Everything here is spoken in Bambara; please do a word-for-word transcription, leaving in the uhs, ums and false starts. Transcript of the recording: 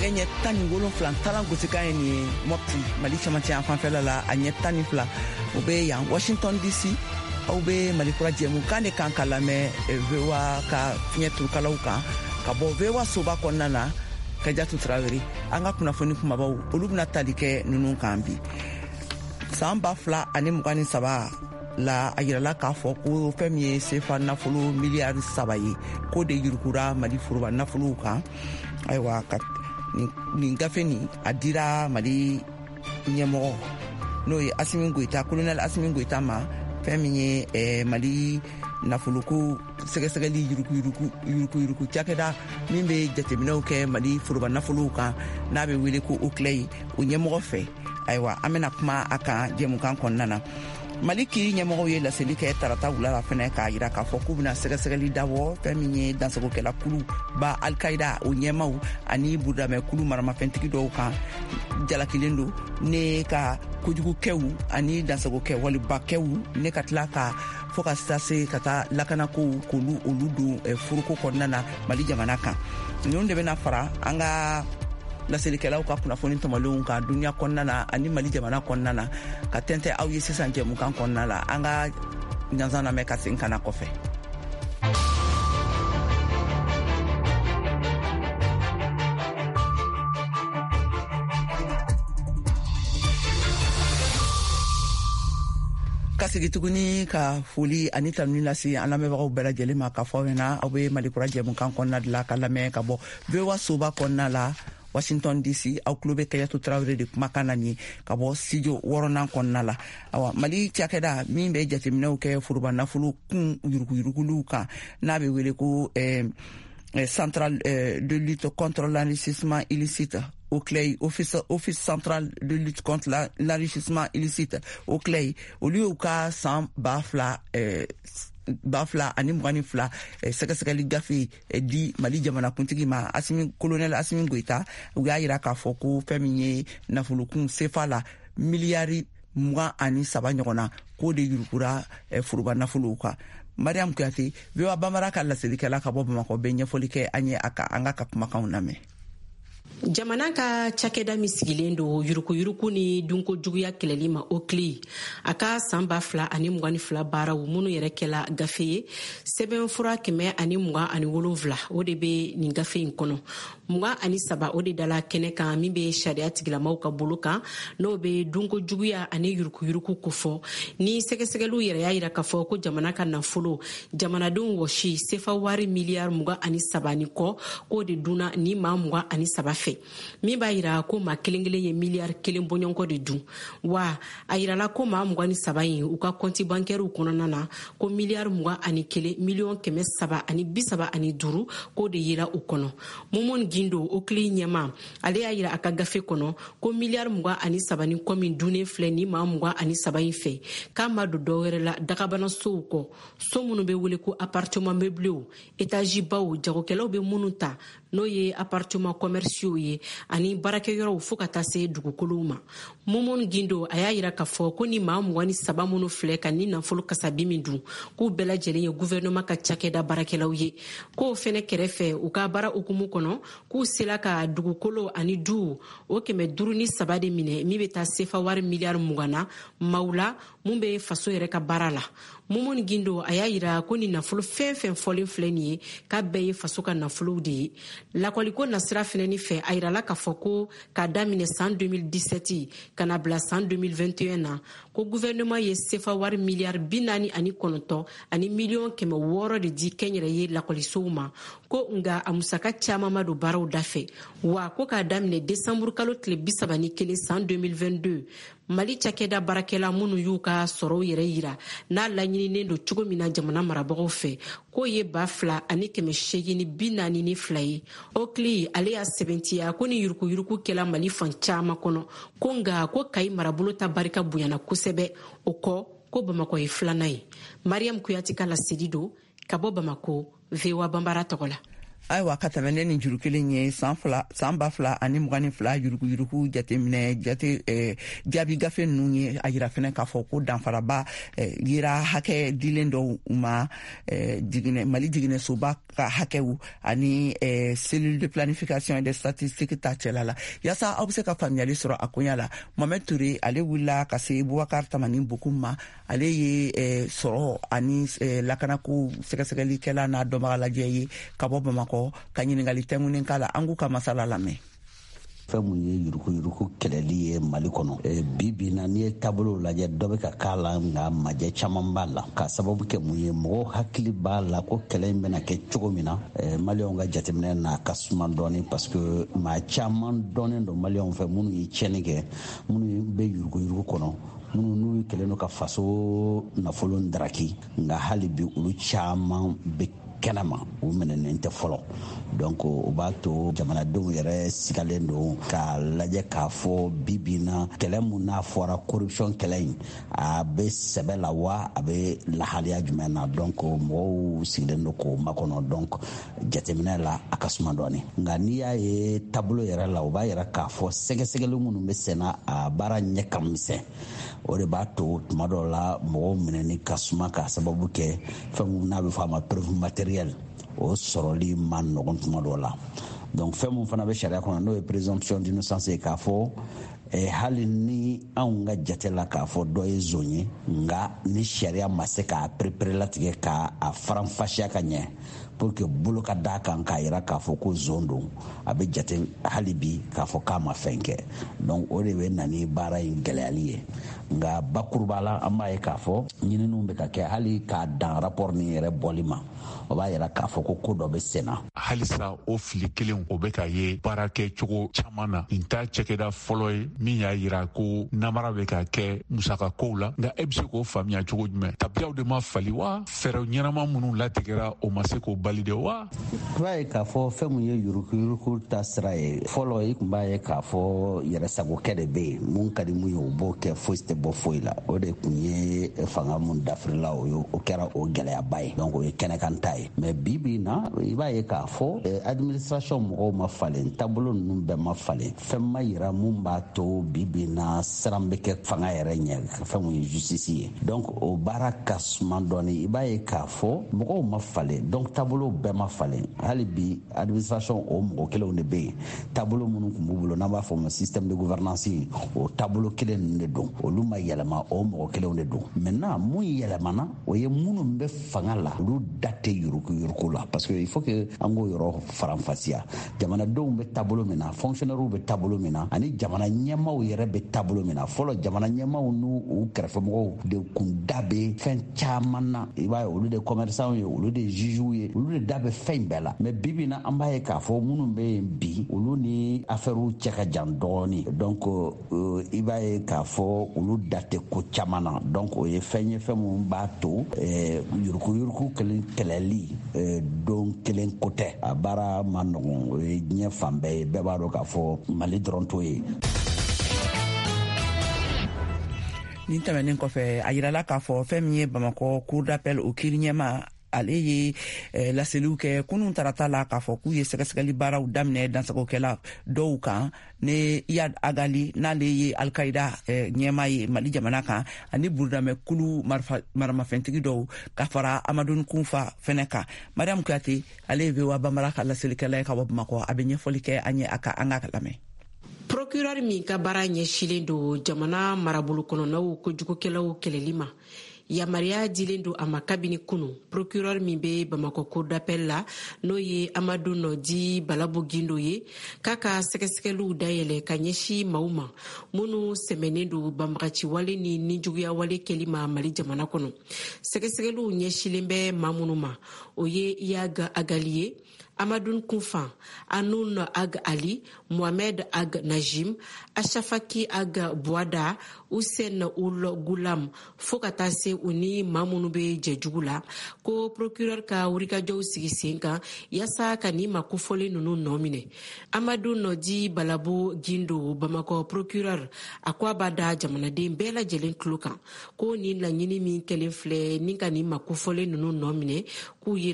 nɛgɛ ɲɛ tan ni wolonfila talan gosikan ye nin ye Mopti Mali cɛmancɛ yan fanfɛla la a ɲɛ tan ni fila o bɛ yan Washington D C aw bɛ Mali kura jɛmukan de kan ka lamɛn V O A ka fiɲɛ turukalaw kan ka bɔ V O A soba kɔnɔna na Kajatu Tarawele an ka kunnafoni kumabaw olu bɛna tali kɛ ninnu kan bi san ba fila ani mugan ni saba la a yirala k'a fɔ ko fɛn min ye sefa nafolo miliyari saba ye ko de yirikura Mali foroba nafolow kan ayiwa ka nin gafe nin a dira Mali ɲɛmɔgɔ n'o ye Asimi Goita colonel Asimi Goita ma fɛn min ye eh, Mali nafoloko sɛgɛsɛgɛli yuruku yuruku yuruku yuruku cakɛda min bɛ jateminɛw kɛ Mali foroba nafolow kan n'a bɛ wele ko O C L E I o ɲɛmɔgɔ fɛ ayiwa an bɛna kuma a kan jɛmukan kɔnɔna na Mali kiri ɲɛmɔgɔw ye laseli kɛ tarata wula la fɛnɛ k'a jira k'a fɔ k'u bɛna sɛgɛsɛgɛli dabɔ fɛn min ye dansagokɛla kulu ba Al-Qaida o ɲɛmaw ani burudamɛ kulu maramafɛntigi dɔw kan jalakilen don ne ka kojugukɛw ani dansagokɛ walibakɛw ne ka tila ka fɔ ka sase ka taa lakanakow k'olu olu don furuko kɔnɔna na Mali jamana kan ninnu de bɛna fara an ka laselikɛlaw ka kunnafoni tamalenw ka dunya kɔnɔna na ani Mali jamana kɔnɔna na ka tɛntɛ aw ye sisan jɛmukan kɔnɔna la an ka ɲanzan lamɛn ka segin kana kɔfɛ. Ka segi tuguni ka foli ani tanuni lase an lamɛnbagaw bɛɛ lajɛlen ma ka fɔ ɲɛna aw bɛ Mali kura jɛmukan kɔnɔna de la ka lamɛn ka bɔ V O A soba kɔnɔna la Washington D C aw tulo bɛ Kajatu Tarawele de kumakan na nin ka bɔ studio wɔɔrɔnan kɔnɔna la awa Mali cakɛda min bɛ jateminɛw kɛ foroba nafolo kun yuruguyuruguliw kan n'a bɛ wele ko eh, eh, central eh, de lutte contre l'enrichissement illicite O C L E I, Office, Office central de lutte contre la, l'enrichissement illicite O C L E I olu y'u ka san ba fila eh, ba fila ani mugan ni fila sɛgɛsɛgɛli gafe di Mali jamana kuntigi ma Asimi colonel Asimi Goita u y'a jira k'a fɔ ko fɛn min ye nafolokun sefa la miliyari mugan ani saba ɲɔgɔnna k'o de yurukura foroba nafolow kan Mariam Kuyate V O A Banbara ka laselikɛla ka bɔ Bamakɔ bɛ ɲɛfɔli kɛ an ye a ka an ka kumakanw lamɛn. Jamana ka cakɛda min sigilen do yuruku yuruku ni dunko juguya kɛlɛli ma O C L E I a ka san ba fila ani mugan ni fila baaraw minnu yɛrɛ kɛla gafe ye sɛbɛn fura kɛmɛ ani mugan ani wolonfila o de bɛ nin gafe in kɔnɔ mugan ani saba o de dala kɛnɛ kan min bɛ sariya tigilamaw ka bolo kan n'o bɛ dunko juguya ani yuruku yuruku kofɔ ni sɛgɛsɛgɛliw yɛrɛ y'a jira k'a fɔ ko jamana ka nafolo jamanadenw wɔsi sefa wari miliyari mugan ani saba ni kɔ k'o de dunna ni maa mugan ani saba fɛ min b'a jira ko maa kelen kelen ye miliyari kelen bɔɲɔgɔnkɔ de dun wa a jirala ko maa mugan ni saba in u ka kɔnti bankɛriw kɔnɔna na ko miliyari mugan ani kelen miliyɔn kɛmɛ saba ani bi saba ani duuru k'o de yera u kɔnɔ Momoni Gindo O C L E I ɲɛma ale y'a jira a ka gafe kɔnɔ ko miliyari mugan ani saba ni kɔ min dunnen filɛ ni maa mugan ani saba in fɛ k'a ma don dɔwɛrɛ la dagabana sow kɔ so minnu bɛ wele ko appartement meublés étage baw jagokɛlaw bɛ minnu ta n'o ye appartement commerciaux ye ani baarakɛyɔrɔw fo ka taa se dugukolow ma Momoni Gindo a y'a jira k'a fɔ ko ni maa mugan ni saba minnu filɛ ka ni nafolo kasabi min dun k'u bɛɛ lajɛlen ye gouvernement ka cakɛda baarakɛlaw ye k'o fɛnɛ kɛrɛfɛ u ka baara hukumu kɔnɔ k'u sela ka dugukolo ani du o kɛmɛ duuru ni saba de minɛ min bɛ taa sefa wari miliyari mugan na maaw la mun bɛ faso yɛrɛ ka baara la Momoni Gindo a y'a jira ko ni nafolo fɛn fɛn fɔlen filɛ nin ye k'a bɛɛ ye faso ka nafolow de ye lakɔliko nasira fɛnɛ ni fɛ a jirala k'a fɔ ko k'a daminɛ san deux mille dix-sept ka na bila san deux mille vingt et un na ko gouvernement ye sefa wari miliyari bi naani ani kɔnɔntɔn ani miliyɔn kɛmɛ wɔɔrɔ de di kɛnyɛrɛ ye lakɔlisow ma ko nga a musaka caman ma don baaraw da fɛ wa ko k'a daminɛ desanburu kalo tile bi saba ni kelen san deux mille vingt-deux Mali cakɛda baarakɛla minnu y'u ka sɔrɔw yɛrɛ yira n'a laɲininen don cogo min na jamana marabagaw fɛ k'o ye ba fila ani kɛmɛ seegin ni bi naani ni fila ye O C L E I ale y'a sɛbɛntiya ko ni yuruku yuruku kɛla Mali fan caman kɔnɔ ko nga ko Kayi marabolo ta barika bonyana kosɛbɛ o kɔ ko Bamakɔ ye filanan ye Mariam Kuyate ka laseli don ka bɔ Bamako V O A Banbara tɔgɔ la ayiwa ka tɛmɛ ne ni juru kelen ye san fila san ba fila ani mugan ni fila yuruguyurugu jateminɛ jate eh, jaabi gafe ninnu ye a yira fɛnɛ k'a fɔ ko danfaraba eh, yera hakɛ dilen dɔw ma eh, jiginɛ mali jiginɛsoba ka hakɛw ani eh, cellule de planification et de statistique ta cɛla la yaasa aw be se ka faamuyali sɔrɔ a koɲa la Mohamed Touré ale wulila ka se Boubacar Tamani Bokum ma ale ye eh, sɔrɔ ani eh, lakanako sɛgɛsɛgɛlikɛla n'a dɔnbaga lajɛ ye ka bɔ Bamakɔ ka ɲiningali tɛŋunin k'a la an k'u ka masala lamɛn. fɛn mun ye yuruku yuruku kɛlɛli ye Mali kɔnɔ e, bi bi na n'i ye taabolo lajɛ dɔ bɛ ka k'a la nka majɛ caman b'a la ka sababu kɛ mun ye mɔgɔw hakili b'a la ko kɛlɛ in bɛna kɛ cogo min na e, maliyɛnw ka jateminɛ n'a ka suma dɔɔni parce que maa caman dɔɔnen don maliyɛnw fɛ minnu ye tiɲɛni kɛ minnu bɛ yuruku yuruku kɔnɔ minnu n'u kɛlen don ka faso nafolo daraki nka hali bi olu caman bɛ kɛnɛma u minɛnen tɛ fɔlɔ donc o b'a to jamanadenw yɛrɛ sigalen don k'a lajɛ k'a fɔ bi bi na kɛlɛ mun n'a fɔra corruption kɛlɛ in a bɛ sɛbɛ la wa a bɛ lahaliya jumɛn na donc mɔgɔw sigilen don k'o makɔnɔ donc jateminɛ la a ka suma dɔɔni nka n'i y'a ye taabolo yɛrɛ la o b'a yɛrɛ k'a fɔ sɛgɛsɛgɛli minnu bɛ senna a baara ɲɛ ka misɛn o de b'a to tuma dɔw la mɔgɔw minɛni ka suma k'a sababu kɛ fɛn n'a bɛ fɔ a ma preuve matérielle o sɔrɔli ma nɔgɔn tuma dɔw la donc fɛn mun fana bɛ sariya kɔnɔ n'o ye présomption d'innocence ye k'a fɔ eh, hali ni anw ka jate la k'a fɔ dɔ ye zon ye nka ni sariya ma se k'a perepere-latigɛ k'a faranfasiya ka ɲɛ pour que bolo ka da kan k'a yira k'a fɔ ko zon don a bɛ jate hali bi k'a fɔ k'a ma fɛn kɛ donc o de bɛ na ni baara in gɛlɛyali ye nka bakuruba la an b'a ye k'a fɔ ɲininiw bɛ ka kɛ hali k'a dan rapport nin yɛrɛ bɔli ma o b'a yira k'a fɔ ko ko dɔ bɛ sen na halisa o fili kelen o bɛ ka ye baara kɛ cogo caman na nin t'a cɛkɛda fɔlɔ ye min y'a yira ko namara bɛ ka kɛ musaka kow la nka e bɛ se k'o faamuya cogo jumɛn tabiyaw de ma fali wa fɛɛrɛ ɲɛnama minnu latigɛra o ma se k'o bali de wa i b'a ye k'a fɔ fɛn min ye yuruku-yuruku ta sira ye fɔlɔ i tun b'a ye k'a fɔ yɛrɛsagokɛ de bɛ yen mun ka di mun ye o b'o kɛ foyi tɛ bɔ foyi la o de tun ye fanga mun dafirila o ye o kɛra o gɛlɛyaba ye donc o ye kɛnɛkan ta ye mais bi bi na i b'a ye k'a fɔ eh, administration mɔgɔw ma falen taabolo ninnu bɛɛ ma falen fɛn ma yira mun b'a to bi bi na siran bɛ kɛ fanga yɛrɛ ɲɛ fɛn mun ye justice ye donc o baara ka suma dɔɔni i b'a ye k'a fɔ mɔgɔw ma falen donc taabolo bɛɛ ma falen hali bi administration o mɔgɔ kelenw de bɛ yen taabolo minnu tun b'u bolo n'an b'a fɔ ma système de gouvernance o taabolo kelen ninnu de don olu ma yɛlɛma o mɔgɔ kelenw de don maintenant mun yɛlɛmana o ye minnu bɛ fanga la olu da tɛ yuruku yuruku la parce que il faut que an k'o yɔrɔ faranfasiya jamanadenw bɛ taabolo min na fonctionnaires bɛ taabolo min na ani jamana ɲɛmaaw yɛrɛ bɛ taabolo min na fɔlɔ jamana ɲɛmaaw n'u u kɛrɛfɛmɔgɔw de kun da bɛ fɛn caman na i b'a ye olu de commerçants ye olu de juges ye olu de da bɛ fɛn bɛɛ la mais bi bi na an b'a ye k'a fɔ minnu bɛ yen bi olu ni affaires cɛ ka jan dɔɔni donc euh, i b'a ye k'a fɔ olu da tɛ ko caman na donc o ye fɛn ye fɛn min b'a to eh, yuruku yuruku kelen kɛlɛli eh, don kelen ko tɛ a baara ma nɔgɔn o ye diɲɛ fan bɛɛ ye bɛɛ b'a dɔn k'a fɔ Mali dɔrɔn t'o ye. nin tɛmɛnen kɔfɛ a yirala k'a fɔ fɛn min ye Bamakɔ cour d'appel o kiiri ɲɛma ale ye eh, laseliw kɛ kunun tarata la k'a fɔ k'u ye sɛgɛsɛgɛli baaraw daminɛ dansagokɛla dɔw kan ne Iyad Agali n'ale ye Al-Qaida eh, ɲɛma ye Mali jamana kan ani Burudamɛ kulu maramafɛntigi dɔw ka fara Amadou Kunfa fɛnɛ kan Mariam Kuyate ale ye V O A Banbala ka laselikɛla ye ka bɔ Bamakɔ a bɛ ɲɛfɔli kɛ an ye a ka an ka lamɛn. Procureur min ka baara ɲɛsilen don jamana marabolo kɔnɔnaw kojugukɛlaw kɛlɛli ma yamariya dilen don a ma kabini kunu procureur min bɛ Bamakɔ cour d'appel la n'o ye Amadou Nɔdi Balabo Gindo ye k'a ka sɛgɛsɛgɛliw dayɛlɛ ka ɲɛsi maaw ma minnu sɛmɛnen don banbagaci wale ni nijuguya wale kɛli ma Mali jamana kɔnɔ sɛgɛsɛgɛliw ɲɛsilen bɛ maa minnu ma o ye Iyad Agali ye Amadou Kunfa, Anoun Ag Ali, Mohamed Ag Najim, Achafaki Ag Bouada, Hussein Oul Goulam, fo ka taa se u ni maa minnu bɛ jɛjugu la ko procureur ka wulikajɔw sigi sen kan yaasa ka ni ma kofɔlen ninnu nɔ minɛ. Amadou Nɔdi Balabo Gindo Bamakɔ procureur a ko a b'a da jamanaden bɛɛ lajɛlen tulo kan ko ni laɲini min kɛlen filɛ ni ka ni ma kofɔlen ninnu nɔ minɛ k'u ye